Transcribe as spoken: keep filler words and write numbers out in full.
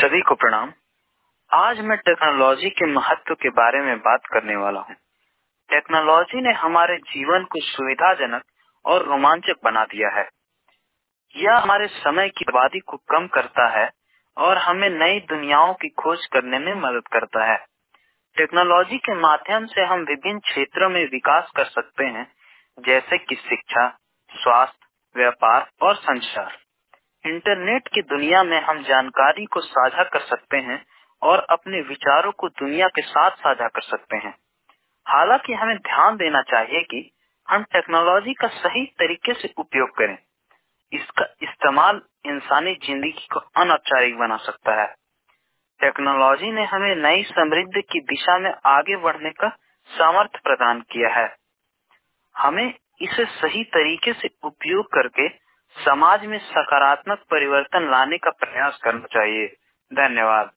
सभी को प्रणाम। आज मैं टेक्नोलॉजी के महत्व के बारे में बात करने वाला हूँ। टेक्नोलॉजी ने हमारे जीवन को सुविधाजनक और रोमांचक बना दिया है। यह हमारे समय की बर्बादी को कम करता है और हमें नई दुनियाओं की खोज करने में मदद करता है। टेक्नोलॉजी के माध्यम से हम विभिन्न क्षेत्रों में विकास कर सकते हैं, जैसे कि शिक्षा, स्वास्थ्य, व्यापार और संचार। इंटरनेट की दुनिया में हम जानकारी को साझा कर सकते हैं और अपने विचारों को दुनिया के साथ साझा कर सकते हैं। हालांकि हमें ध्यान देना चाहिए कि हम टेक्नोलॉजी का सही तरीके से उपयोग करें। इसका इस्तेमाल इंसानी जिंदगी को अनौपचारिक बना सकता है। टेक्नोलॉजी ने हमें नई समृद्धि की दिशा में आगे बढ़ने का सामर्थ्य प्रदान किया है। हमें इसे सही तरीके से उपयोग करके समाज में सकारात्मक परिवर्तन लाने का प्रयास करना चाहिए। धन्यवाद।